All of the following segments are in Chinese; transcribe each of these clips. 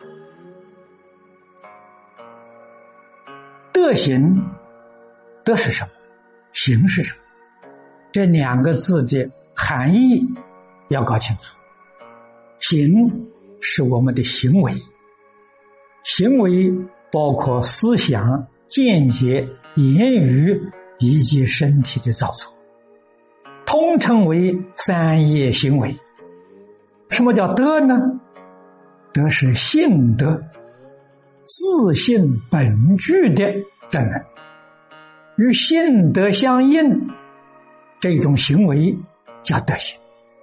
德行，德是什么？行是什么？这两个字的含义要搞清楚。行是我们的行为，行为包括思想、见解、言语以及身体的造作，通称为三业行为。什么叫德呢？德是性德，自性本具的德能，与性德相应，这种行为叫德行。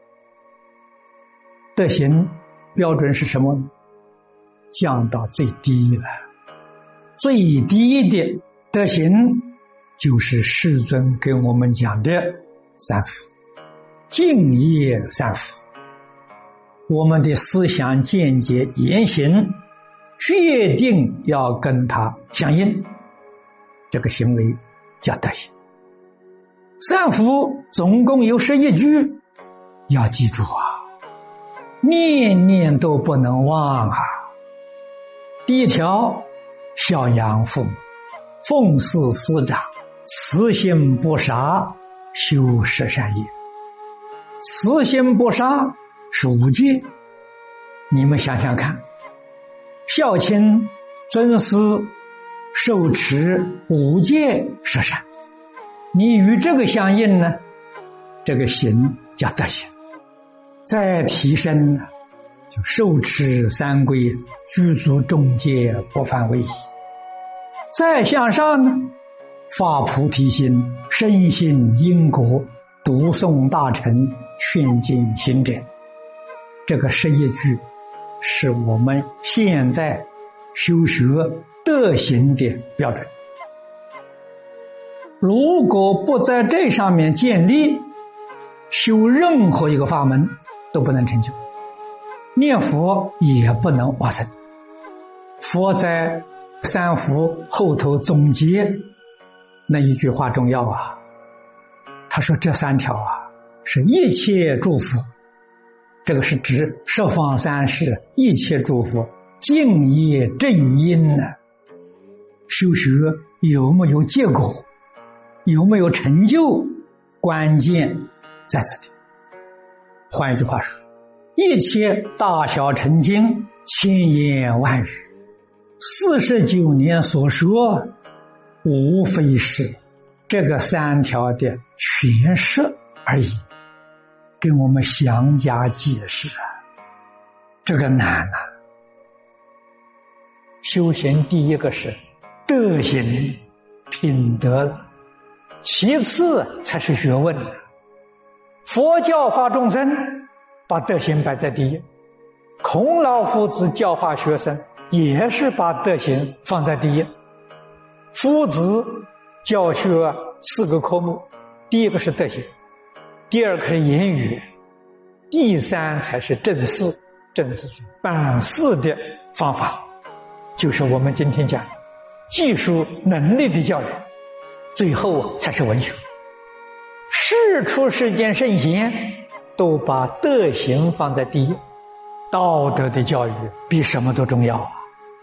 德行标准是什么呢？降到最低了。最低的德行就是世尊给我们讲的三福，敬业三福。我们的思想、见解、言行决定要跟它相应，这个行为叫德行。三福总共有11句，要记住啊，念念都不能忘啊。第一条，孝养父母，奉事师长，慈心不杀，修十善业。慈心不杀是5戒，你们想想看，孝亲、尊师、受持5戒十善，你与这个相应呢，这个行叫德行。再提升呢，就受持三规，具足众戒，不犯违仪。再向上呢，发菩提心，深信因果，读诵大乘，劝进行者。这个11句是我们现在修学德行的标准。如果不在这上面建立，修任何一个法门都不能成就，念佛也不能往生。佛在三福后头总结那一句话重要啊，他说这3条啊是一切诸佛，这个是指十方三世一切诸佛敬业正因呢，修学有没有结果，有没有成就，关键在这里。换一句话说，一切大小乘经，千言万语，49年所说，无非是这个3条的诠释而已，给我们详加解释啊，这个难啊。修行第一个是德行品德，其次才是学问。佛教化众生，把德行摆在第一。孔老夫子教化学生，也是把德行放在第一。夫子教学4个科目，第一个是德行，第二个是言语，第3才是正事。正事是办事的方法，就是我们今天讲技术能力的教育，最后才是文学。世出世间圣贤都把德行放在第一，道德的教育比什么都重要啊。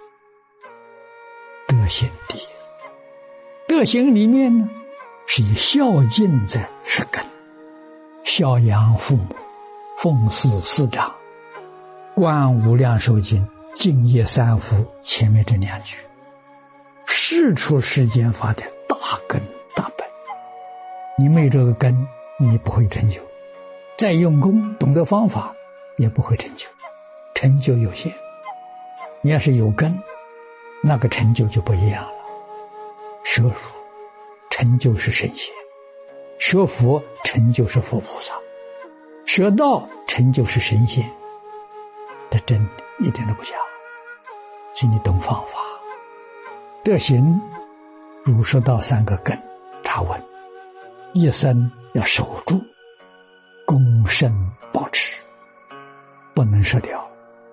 德行第一，德行里面呢是以孝敬者是根，孝养父母，奉事师长，观无量寿经，敬业三福，前面这2句世出世间法的大根大本。你没这个根，你不会成就，再用功懂得方法也不会成就，成就有限。你要是有根，那个成就就不一样了。学儒成就是圣贤，学佛成就是佛菩萨，学道成就是神仙，这真的一点都不假。请你懂方法。德行儒释道3个根查问，一生要守住，恭慎保持，不能失掉。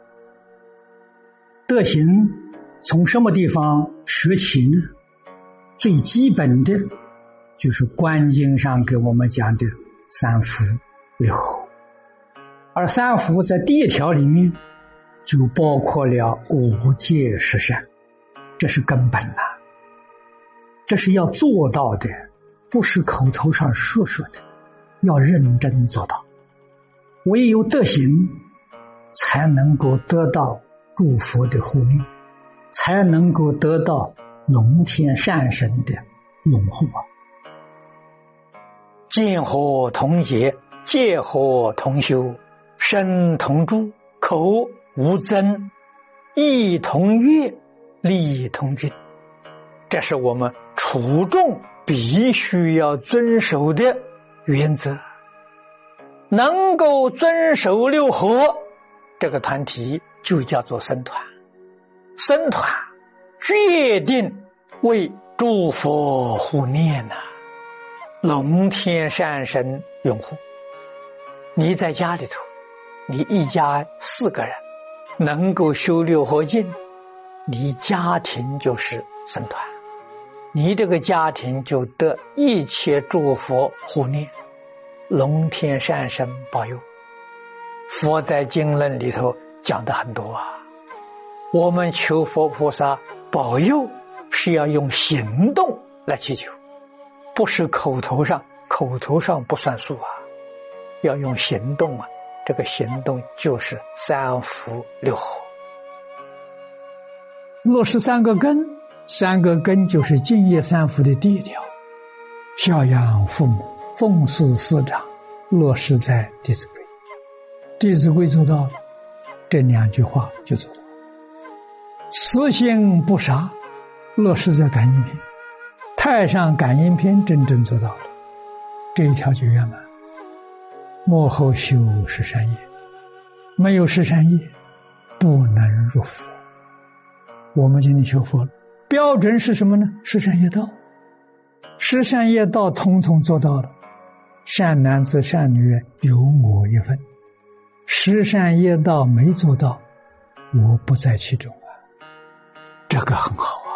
德行从什么地方学起呢？最基本的就是观经上给我们讲的3福6后，而3福在第1条里面就包括了五戒十善，这是根本呐，这是要做到的，不是口头上说说的，要认真做到。唯有德行，才能够得到诸佛的护念，才能够得到龙天善神的拥护啊！见和同结，戒和同修，身同住，口无争，意同悦，力同均，这是我们初众必须要遵守的原则。能够遵守六和，这个团体就叫做僧团。僧团决定为诸佛护念呐，龙天善神拥护。你在家里头，你一家4个人能够修六和敬，你家庭就是僧团，你这个家庭就得一切诸佛护念，龙天善神保佑。佛在经论里头讲的很多啊，我们求佛菩萨保佑是要用行动来祈求，不是口头上不算数啊，要用行动啊，这个行动就是三福六和。落实3个根，3个根就是净业三福的第一条，孝养父母，奉事师长，落实在弟子规。弟子规做到了，这2句话就做到了。慈心不杀，落实在感应篇，太上感应篇真正做到了，这一条就圆满。末后修十善业，没有十善业不能入佛。我们今天学佛标准是什么呢？十善业道，十善业道统统做到了，善男子善女人有我一份，十善业道没做到，我不在其中啊，这个很好啊。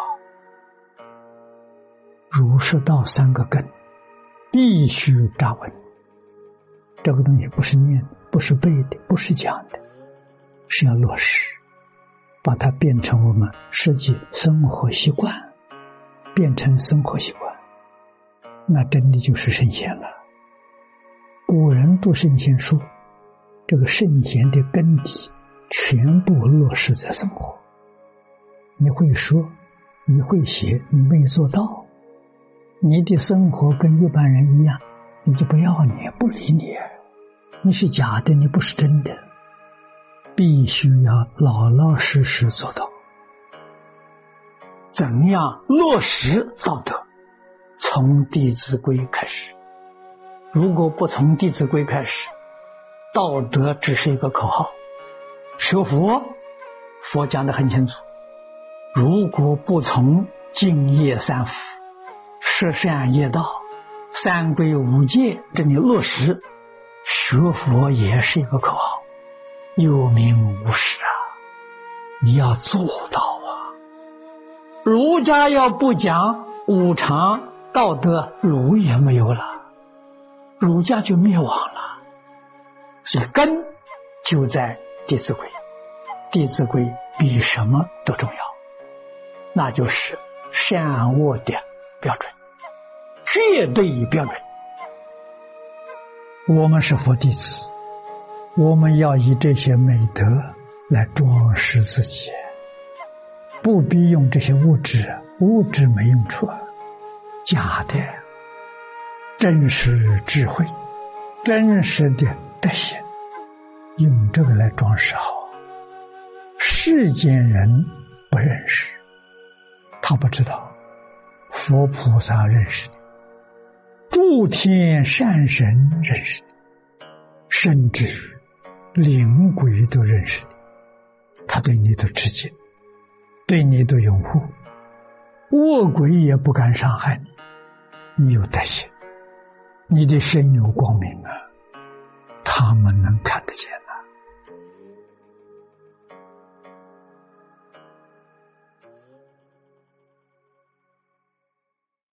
儒释道3个根必须扎稳，这个东西不是念的，不是背的，不是讲的，是要落实，把它变成我们实际生活习惯，变成生活习惯，那真的就是圣贤了。古人读圣贤说，这个圣贤的根基全部落实在生活。你会说，你会写，你没做到，你的生活跟一般人一样，你就不要你，不理你，你是假的，你不是真的，必须要老老实实做到。怎样落实道德？从弟子规开始。如果不从弟子规开始，道德只是一个口号。学佛，佛讲得很清楚，如果不从净业三福、十善业道、三规五戒这里落实，学佛也是一个口号，有名无实啊！你要做到啊！儒家要不讲五常道德，儒也没有了，儒家就灭亡了。所以根就在弟子规，弟子规比什么都重要，那就是善恶的标准，绝对标准。我们是佛弟子，我们要以这些美德来装饰自己，不必用这些物质，物质没用处啊，假的。真实智慧，真实的德行，用这个来装饰好。世间人不认识，他不知道，佛菩萨认识你，诸天善神认识你，甚至于灵鬼都认识你，他对你都致敬，对你都拥护，恶鬼也不敢伤害你，你有德行，你的身有光明啊，他们能看得见。